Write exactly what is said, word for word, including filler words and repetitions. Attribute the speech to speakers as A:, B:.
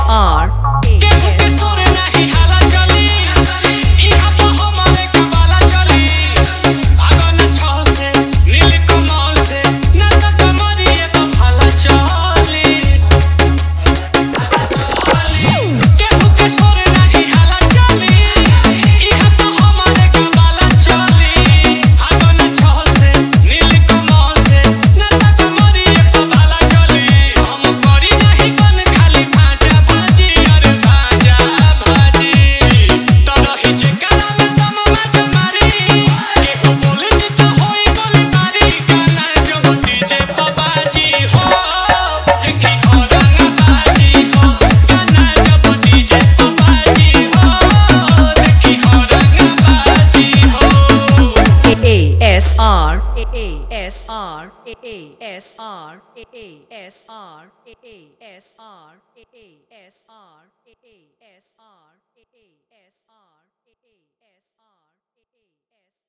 A: S R
B: केहू के सोरे नाही हाला चली इहा तो हमारे कबाला चली भागो न छल से नील कमल से न त कमरिए तो भाला चली केहू के सोरे नाही हाला चली इहा तो हमारे कबाला चली भागो न छल से नील कमल से न त कमरिए तो भाला चली हम करी नाही कन खाली भाजा भाजी अरे भाजा भाजी तरही जे काला में दम मजा मारी केहू बोले नी तो होई गोली मारी गाना जब डीजे बाबाजी हो देखी हो रंगा बाजी हो गाना जब डीजे बाबाजी हो देखी हो रंगा बाजी हो
A: A S R A S R A S R A S R A S R A S R A S R A S R A S R A S R